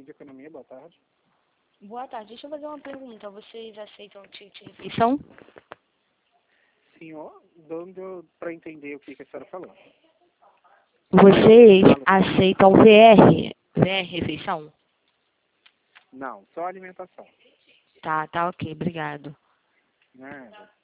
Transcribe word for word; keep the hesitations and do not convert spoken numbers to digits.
de Economia, boa tarde. Boa tarde. Deixa eu fazer uma pergunta. Vocês aceitam ticket de refeição? Senhor, dando para entender o que, que a senhora falou. Vocês aceitam V R? V R refeição? Não, só alimentação. Tá, tá ok. Obrigado. Nada.